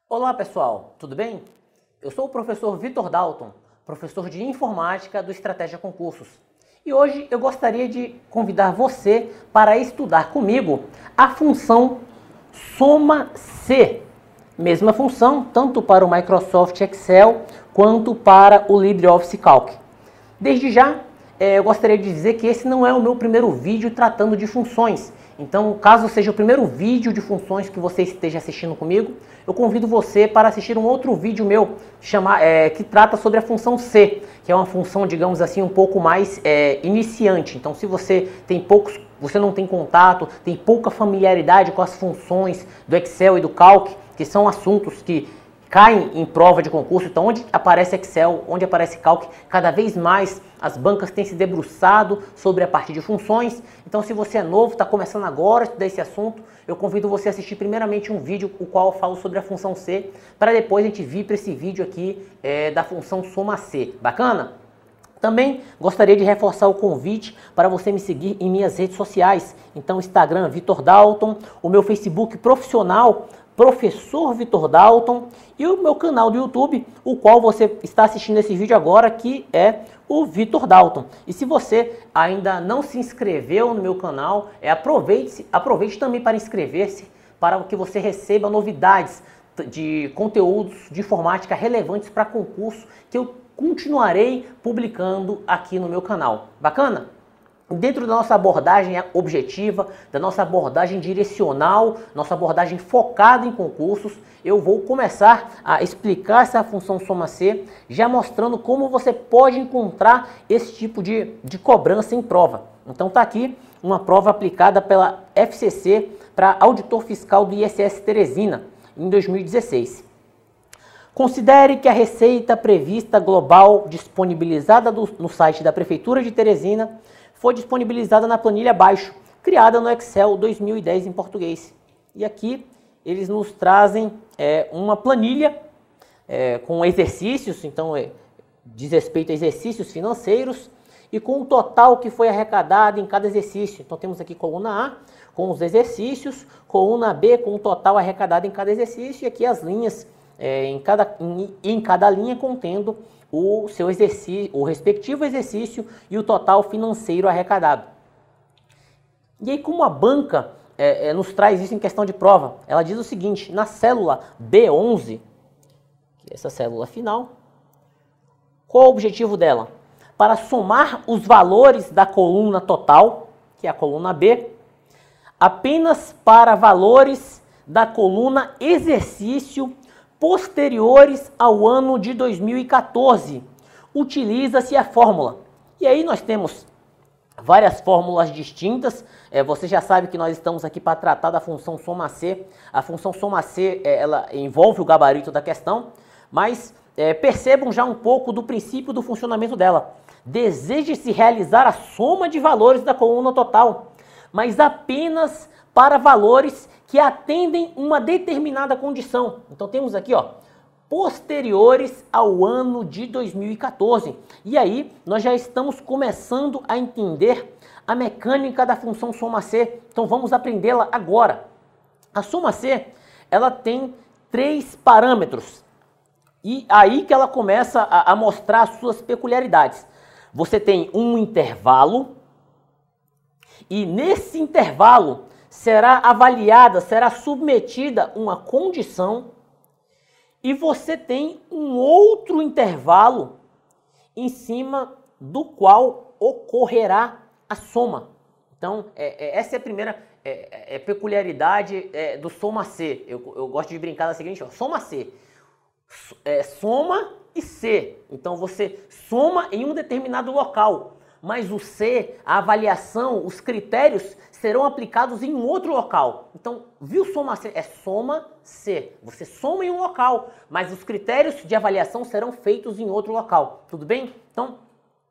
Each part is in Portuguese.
Olá pessoal, tudo bem? Eu sou o professor Vitor Dalton, professor de Informática do Estratégia Concursos. E hoje eu gostaria de convidar você para estudar comigo a função Soma-C. Mesma função tanto para o Microsoft Excel quanto para o LibreOffice Calc. Desde já, eu gostaria de dizer que esse não é o meu primeiro vídeo tratando de funções. Então, caso seja o primeiro vídeo de funções que você esteja assistindo comigo, eu convido você para assistir um outro vídeo meu que trata sobre a função C, que é uma função, digamos assim, um pouco mais iniciante. Então, se você não tem contato, tem pouca familiaridade com as funções do Excel e do Calc, que são assuntos que caem em prova de concurso, então onde aparece Excel, onde aparece Calc, cada vez mais as bancas têm se debruçado sobre a parte de funções. Então se você é novo, está começando agora a estudar esse assunto, eu convido você a assistir primeiramente um vídeo o qual eu falo sobre a função C, para depois a gente vir para esse vídeo aqui da função Soma-C. Bacana? Também gostaria de reforçar o convite para você me seguir em minhas redes sociais. Então Instagram, Vitor Dalton, o meu Facebook profissional, Professor Vitor Dalton, e o meu canal do YouTube, o qual você está assistindo esse vídeo agora, que é o Vitor Dalton. E se você ainda não se inscreveu no meu canal, aproveite também para inscrever-se, para que você receba novidades de conteúdos de informática relevantes para concurso, que eu continuarei publicando aqui no meu canal. Bacana? Dentro da nossa abordagem objetiva, da nossa abordagem direcional, nossa abordagem focada em concursos, eu vou começar a explicar essa função Soma-C, já mostrando como você pode encontrar esse tipo de cobrança em prova. Então está aqui uma prova aplicada pela FCC para auditor fiscal do ISS Teresina, em 2016. Considere que a receita prevista global disponibilizada no site da Prefeitura de Teresina foi disponibilizada na planilha abaixo, criada no Excel 2010 em português. E aqui eles nos trazem uma planilha com exercícios, então diz respeito a exercícios financeiros, e com o total que foi arrecadado em cada exercício. Então temos aqui coluna A com os exercícios, coluna B com o total arrecadado em cada exercício, e aqui as linhas em cada linha contendo o seu exercício, o respectivo exercício e o total financeiro arrecadado. E aí, como a banca nos traz isso em questão de prova, ela diz o seguinte: na célula B11, que é essa célula final, qual é o objetivo dela? Para somar os valores da coluna total, que é a coluna B, apenas para valores da coluna exercício posteriores ao ano de 2014, utiliza-se a fórmula. E aí nós temos várias fórmulas distintas. Você já sabe que nós estamos aqui para tratar da função Soma-C. A função Soma-C ela envolve o gabarito da questão, mas percebam já um pouco do princípio do funcionamento dela. Deseja-se realizar a soma de valores da coluna total, mas apenas para valores que atendem uma determinada condição. Então temos aqui, posteriores ao ano de 2014. E aí nós já estamos começando a entender a mecânica da função Soma-C. Então vamos aprendê-la agora. A Soma-C, ela tem 3 parâmetros. E aí que ela começa a mostrar as suas peculiaridades. Você tem um intervalo, e nesse intervalo será submetida uma condição, e você tem um outro intervalo em cima do qual ocorrerá a soma. Então, essa é a primeira peculiaridade do Soma-C. Eu gosto de brincar da seguinte, Soma-C. Soma e C. Então, você soma em um determinado local, mas o C, a avaliação, os critérios serão aplicados em outro local. Então, viu Soma-C? É Soma-C. Você soma em um local, mas os critérios de avaliação serão feitos em outro local. Tudo bem? Então,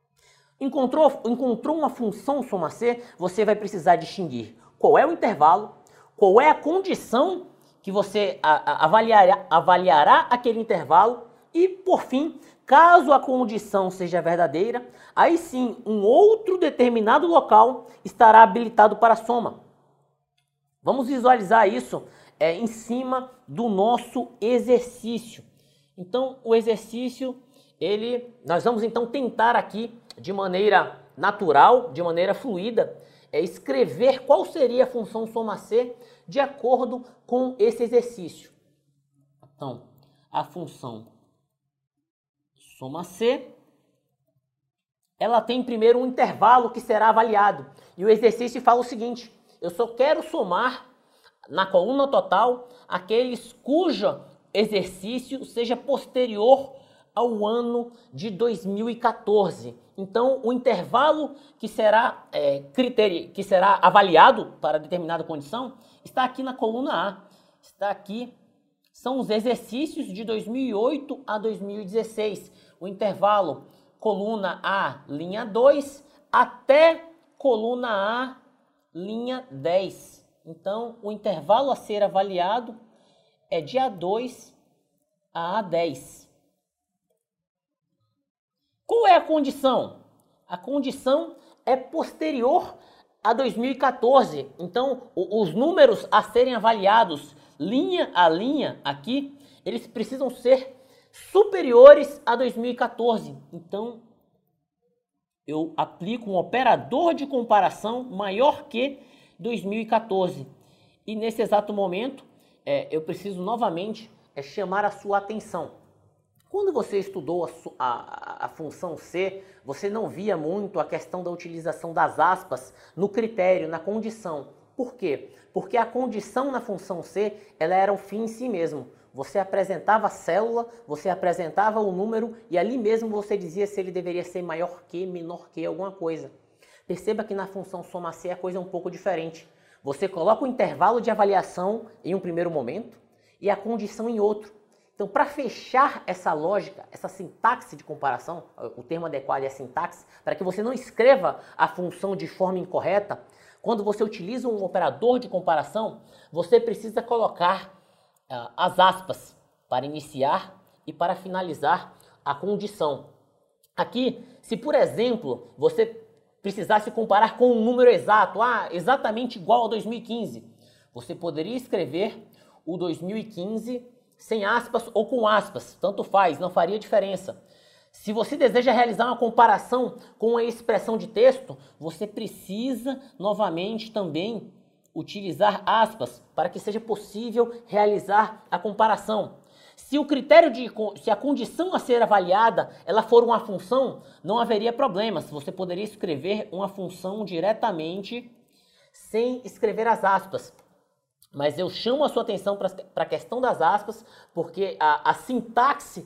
encontrou uma função Soma-C, você vai precisar distinguir qual é o intervalo, qual é a condição que você avaliará aquele intervalo e, por fim, caso a condição seja verdadeira, aí sim um outro determinado local estará habilitado para a soma. Vamos visualizar isso em cima do nosso exercício. Então, o exercício, nós vamos então tentar aqui, de maneira natural, de maneira fluida, escrever qual seria a função soma C de acordo com esse exercício. Então, a função soma C, ela tem primeiro um intervalo que será avaliado. E o exercício fala o seguinte: eu só quero somar na coluna total aqueles cujo exercício seja posterior ao ano de 2014. Então, o intervalo que será avaliado para determinada condição está aqui na coluna A. Está aqui, são os exercícios de 2008 a 2016. O intervalo coluna A, linha 2, até coluna A, linha 10. Então, o intervalo a ser avaliado é de A2 a A10. Qual é a condição? A condição é posterior a 2014. Então, os números a serem avaliados linha a linha aqui, eles precisam ser superiores a 2014. Então, eu aplico um operador de comparação maior que 2014. E nesse exato momento, eu preciso novamente chamar a sua atenção. Quando você estudou a função C, você não via muito a questão da utilização das aspas no critério, na condição. Por quê? Porque a condição na função C, ela era um fim em si mesmo. Você apresentava a célula, você apresentava o número e ali mesmo você dizia se ele deveria ser maior que, menor que, alguma coisa. Perceba que na função soma C a coisa é um pouco diferente. Você coloca o intervalo de avaliação em um primeiro momento e a condição em outro. Então, para fechar essa lógica, essa sintaxe de comparação, o termo adequado é sintaxe, para que você não escreva a função de forma incorreta, quando você utiliza um operador de comparação, você precisa colocar as aspas para iniciar e para finalizar a condição. Aqui, se por exemplo, você precisasse comparar com um número exato, exatamente igual ao 2015, você poderia escrever o 2015 sem aspas ou com aspas, tanto faz, não faria diferença. Se você deseja realizar uma comparação com a expressão de texto, você precisa novamente também utilizar aspas para que seja possível realizar a comparação. Se a condição a ser avaliada, ela for uma função, não haveria problemas. Você poderia escrever uma função diretamente sem escrever as aspas. Mas eu chamo a sua atenção para a questão das aspas, porque a sintaxe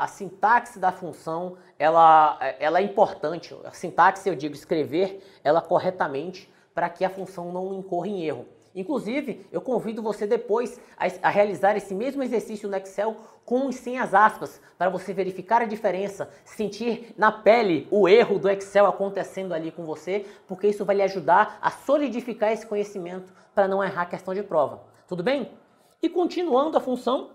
da função, ela é importante. A sintaxe, eu digo, escrever ela corretamente para que a função não incorra em erro. Inclusive, eu convido você depois a realizar esse mesmo exercício no Excel com e sem as aspas, para você verificar a diferença, sentir na pele o erro do Excel acontecendo ali com você, porque isso vai lhe ajudar a solidificar esse conhecimento para não errar a questão de prova. Tudo bem? E continuando a função,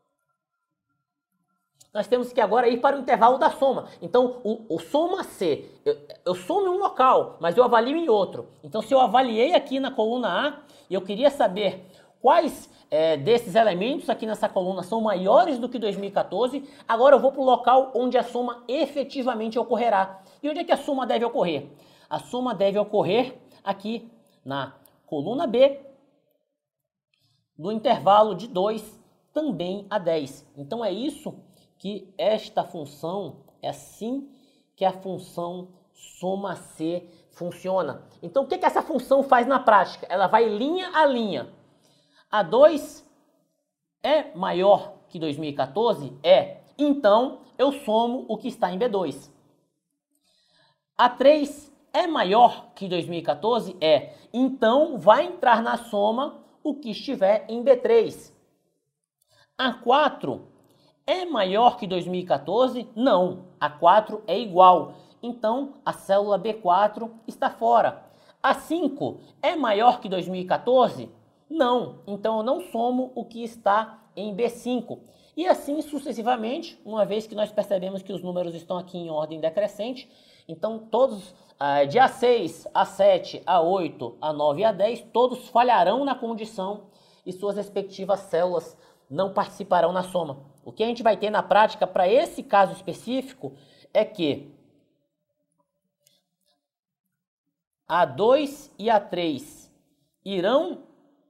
nós temos que agora ir para o intervalo da soma. Então, o soma C, eu somo em um local, mas eu avalio em outro. Então, se eu avaliei aqui na coluna A e eu queria saber quais desses elementos aqui nessa coluna são maiores do que 2014, agora eu vou para o local onde a soma efetivamente ocorrerá. E onde é que a soma deve ocorrer? A soma deve ocorrer aqui na coluna B, no intervalo de 2 também a 10. Então, é isso que esta função, é assim que a função soma C funciona. Então, o que essa função faz na prática? Ela vai linha a linha. A2 é maior que 2014? É. Então, eu somo o que está em B2. A3 é maior que 2014? É. Então, vai entrar na soma o que estiver em B3. A4 é maior que 2014? Não. A4 é igual. Então, a célula B4 está fora. A5 é maior que 2014? Não. Então, eu não somo o que está em B5. E assim sucessivamente, uma vez que nós percebemos que os números estão aqui em ordem decrescente, então todos de A6, A7, A8, A9 e A10, todos falharão na condição e suas respectivas células não participarão na soma. O que a gente vai ter na prática para esse caso específico é que A2 e A3 irão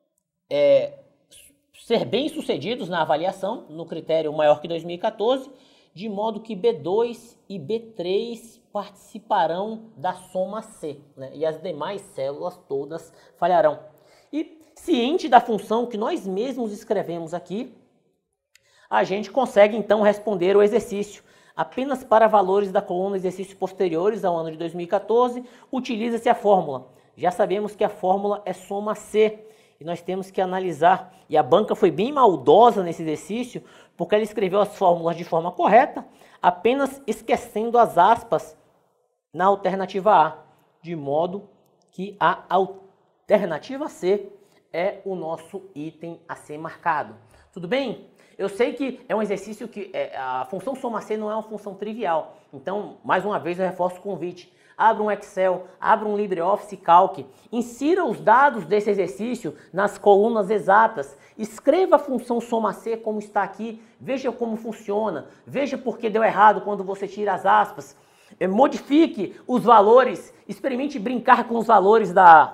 ser bem-sucedidos na avaliação, no critério maior que 2014, de modo que B2 e B3 participarão da soma C, né? E as demais células todas falharão. E ciente da função que nós mesmos escrevemos aqui, a gente consegue então responder o exercício. Apenas para valores da coluna exercícios posteriores ao ano de 2014, utiliza-se a fórmula. Já sabemos que a fórmula é soma C, e nós temos que analisar. E a banca foi bem maldosa nesse exercício, porque ela escreveu as fórmulas de forma correta, apenas esquecendo as aspas na alternativa A, de modo que a alternativa C é o nosso item a ser marcado. Tudo bem? Eu sei que é um exercício que a função soma C não é uma função trivial. Então, mais uma vez, eu reforço o convite. Abra um Excel, abra um LibreOffice Calc, insira os dados desse exercício nas colunas exatas, escreva a função soma C como está aqui, veja como funciona, veja por que deu errado quando você tira as aspas, modifique os valores, experimente brincar com os valores da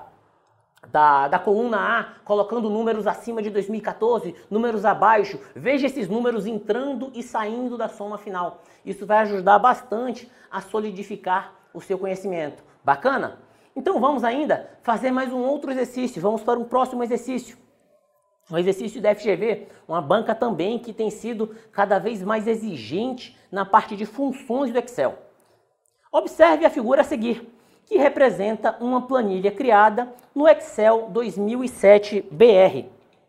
coluna A, colocando números acima de 2014, números abaixo, veja esses números entrando e saindo da soma final. Isso vai ajudar bastante a solidificar o seu conhecimento. Bacana? Então vamos ainda fazer mais um outro exercício. Vamos para um próximo exercício. Um exercício da FGV, uma banca também que tem sido cada vez mais exigente na parte de funções do Excel. Observe a figura a seguir, que representa uma planilha criada no Excel 2007-BR.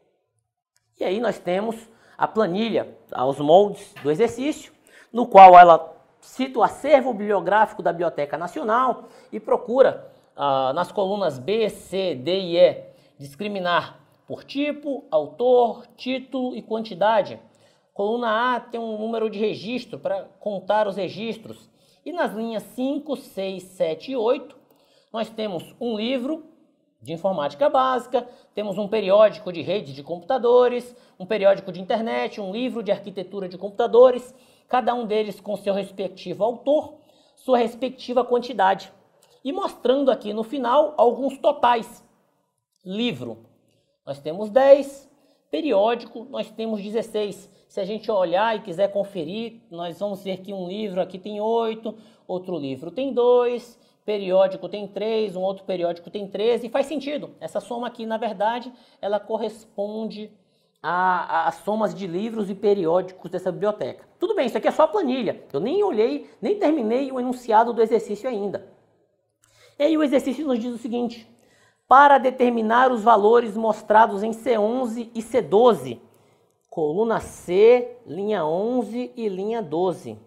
E aí nós temos a planilha aos moldes do exercício, no qual ela cita o acervo bibliográfico da Biblioteca Nacional e procura, nas colunas B, C, D e E, discriminar por tipo, autor, título e quantidade. Coluna A tem um número de registro para contar os registros. E nas linhas 5, 6, 7 e 8, nós temos um livro de informática básica, temos um periódico de rede de computadores, um periódico de internet, um livro de arquitetura de computadores, cada um deles com seu respectivo autor, sua respectiva quantidade. E mostrando aqui no final alguns totais. Livro, nós temos 10, periódico, nós temos 16. Se a gente olhar e quiser conferir, nós vamos ver que um livro aqui tem 8, outro livro tem 2, periódico tem 3, um outro periódico tem 13, e faz sentido. Essa soma aqui, na verdade, ela corresponde às somas de livros e periódicos dessa biblioteca. Tudo bem, isso aqui é só a planilha. Eu nem olhei, nem terminei o enunciado do exercício ainda. E aí o exercício nos diz o seguinte: para determinar os valores mostrados em C11 e C12, coluna C, linha 11 e linha 12.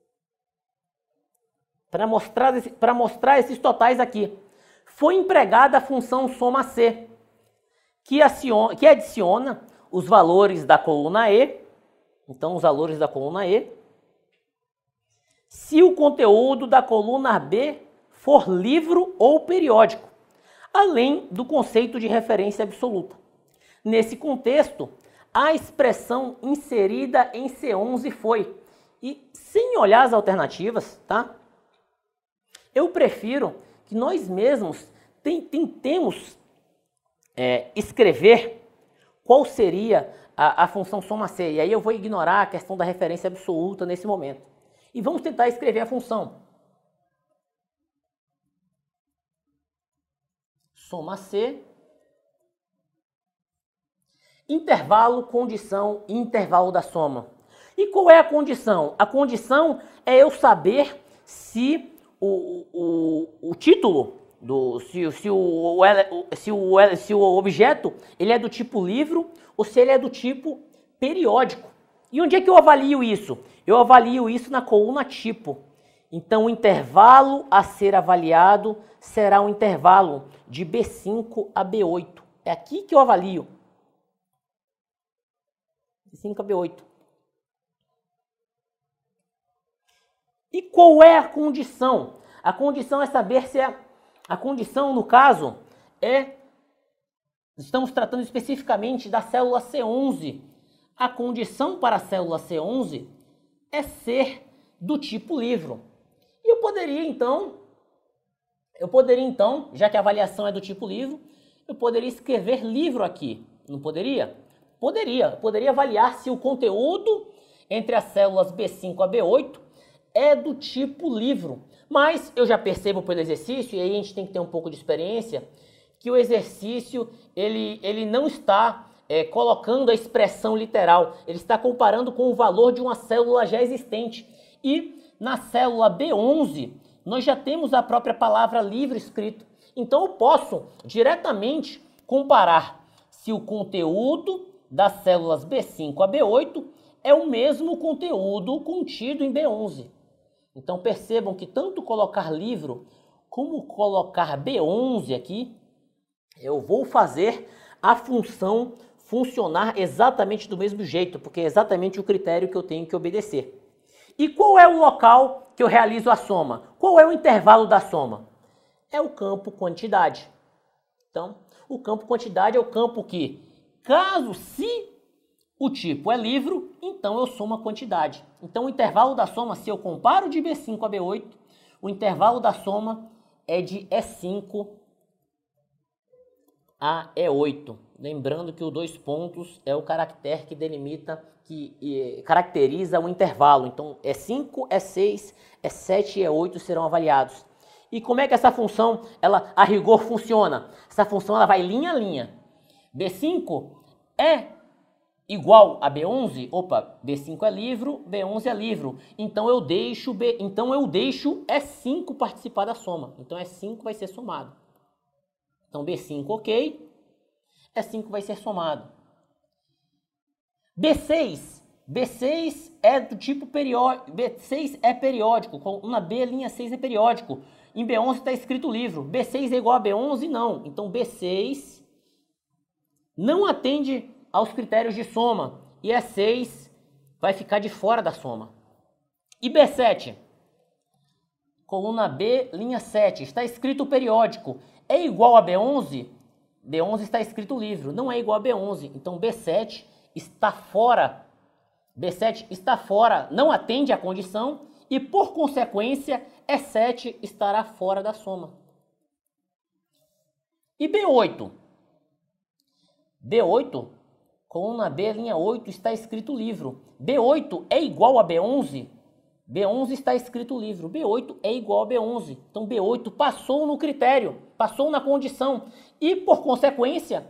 Para mostrar esses totais aqui, foi empregada a função soma C, que adiciona os valores da coluna E, então os valores da coluna E, se o conteúdo da coluna B for livro ou periódico, além do conceito de referência absoluta. Nesse contexto, a expressão inserida em C11 foi, e sem olhar as alternativas, tá? Eu prefiro que nós mesmos tentemos escrever qual seria a função soma C. E aí eu vou ignorar a questão da referência absoluta nesse momento. E vamos tentar escrever a função soma C, intervalo, condição e intervalo da soma. E qual é a condição? A condição é eu saber se o título, se o objeto ele é do tipo livro ou se ele é do tipo periódico. E onde é que eu avalio isso? Eu avalio isso na coluna tipo. Então o intervalo a ser avaliado será um intervalo de B5 a B8. É aqui que eu avalio. B5 a B8. E qual é a condição? A condição é saber se a condição, no caso, é Estamos tratando especificamente da célula C11. A condição para a célula C11 é ser do tipo livro. E eu poderia então, já que a avaliação é do tipo livro, eu poderia escrever livro aqui, não poderia? Poderia avaliar se o conteúdo entre as células B5 a B8 é do tipo livro. Mas eu já percebo pelo exercício, e aí a gente tem que ter um pouco de experiência, que o exercício ele não está colocando a expressão literal, ele está comparando com o valor de uma célula já existente. E na célula B11, nós já temos a própria palavra livro escrito. Então eu posso diretamente comparar se o conteúdo das células B5 a B8 é o mesmo conteúdo contido em B11. Então percebam que tanto colocar livro como colocar B11 aqui, eu vou fazer a função funcionar exatamente do mesmo jeito, porque é exatamente o critério que eu tenho que obedecer. E qual é o local que eu realizo a soma? Qual é o intervalo da soma? É o campo quantidade. Então, o campo quantidade é o campo que, se o tipo é livro, então eu somo a quantidade. Então, o intervalo da soma, se eu comparo de B5 a B8, o intervalo da soma é de E5 a E8. Lembrando que o 2 pontos é o caractere que delimita, que caracteriza o intervalo. Então, E5, E6, E7 e E8 serão avaliados. E como é que essa função, a rigor, funciona? Essa função ela vai linha a linha. B5 é igual a B11? Opa, B5 é livro, B11 é livro. Então eu deixo E5 participar da soma. Então E5 vai ser somado. Então B5 ok, E5 vai ser somado. B6 é do tipo periódico. B6 é periódico. Coluna B, linha 6 é periódico. Em B11 está escrito livro. B6 é igual a B11? Não. Então B6 não atende aos critérios de soma. E E6 vai ficar de fora da soma. E B7? Coluna B, linha 7. Está escrito periódico. É igual a B11? B11 está escrito livro. Não é igual a B11. Então B7 está fora. B7 está fora, não atende à condição e, por consequência, E7 estará fora da soma. E B8? B8, coluna B, linha 8, está escrito livro. B8 é igual a B11? B11 está escrito livro. B8 é igual a B11. Então B8 passou no critério, passou na condição e, por consequência,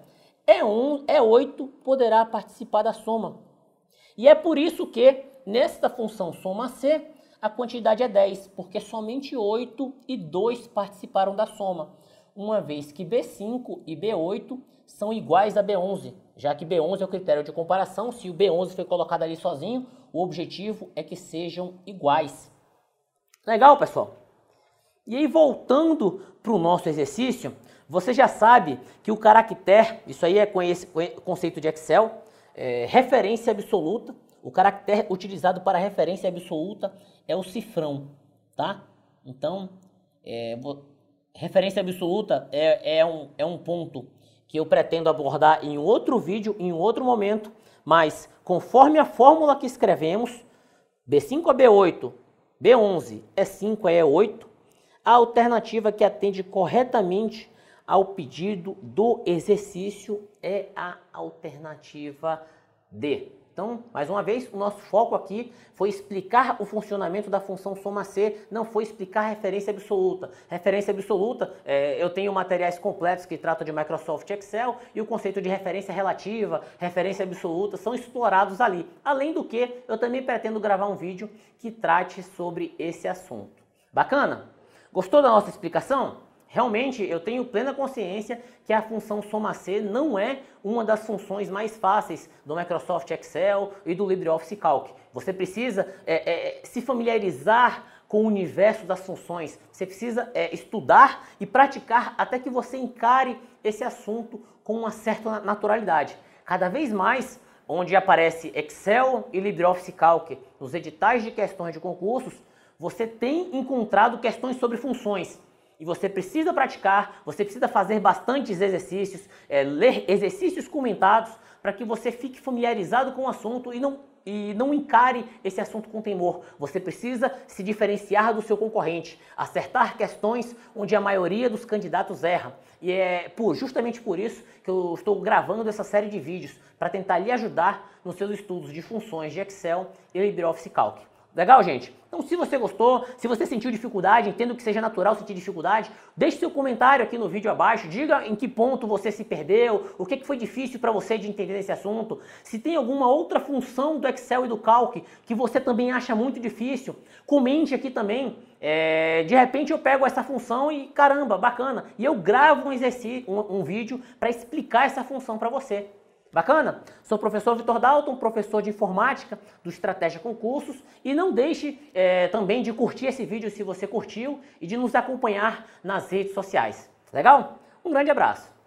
E8 poderá participar da soma. E é por isso que, nesta função soma C, a quantidade é 10, porque somente 8 e 2 participaram da soma, uma vez que B5 e B8 são iguais a B11, já que B11 é o critério de comparação. Se o B11 foi colocado ali sozinho, o objetivo é que sejam iguais. Legal, pessoal? E aí, voltando para o nosso exercício, você já sabe que o caractere, isso aí é conceito de Excel, referência absoluta. O caractere utilizado para referência absoluta é o cifrão, tá? Então, referência absoluta é um ponto que eu pretendo abordar em outro vídeo, em um outro momento, mas conforme a fórmula que escrevemos, B5 a B8, B11, E5 a E8, a alternativa que atende corretamente ao pedido do exercício é a alternativa D. Então, mais uma vez, o nosso foco aqui foi explicar o funcionamento da função soma C, não foi explicar referência absoluta. Referência absoluta, eu tenho materiais completos que tratam de Microsoft Excel e o conceito de referência relativa, referência absoluta, são explorados ali. Além do que, eu também pretendo gravar um vídeo que trate sobre esse assunto. Bacana? Gostou da nossa explicação? Realmente, eu tenho plena consciência que a função soma C não é uma das funções mais fáceis do Microsoft Excel e do LibreOffice Calc. Você precisa se familiarizar com o universo das funções. Você precisa estudar e praticar até que você encare esse assunto com uma certa naturalidade. Cada vez mais, onde aparece Excel e LibreOffice Calc nos editais de questões de concursos, você tem encontrado questões sobre funções. E você precisa praticar, você precisa fazer bastantes exercícios, ler exercícios comentados para que você fique familiarizado com o assunto e não encare esse assunto com temor. Você precisa se diferenciar do seu concorrente, acertar questões onde a maioria dos candidatos erra. E é justamente por isso que eu estou gravando essa série de vídeos, para tentar lhe ajudar nos seus estudos de funções de Excel e LibreOffice Calc. Legal, gente? Então, se você gostou, se você sentiu dificuldade, entendo que seja natural sentir dificuldade, deixe seu comentário aqui no vídeo abaixo, diga em que ponto você se perdeu, o que foi difícil para você de entender esse assunto, se tem alguma outra função do Excel e do Calc que você também acha muito difícil, comente aqui também. De repente eu pego essa função e caramba, bacana, e eu gravo um vídeo para explicar essa função para você. Bacana? Sou o professor Vitor Dalton, professor de informática do Estratégia Concursos, e não deixe também de curtir esse vídeo se você curtiu e de nos acompanhar nas redes sociais. Legal? Um grande abraço!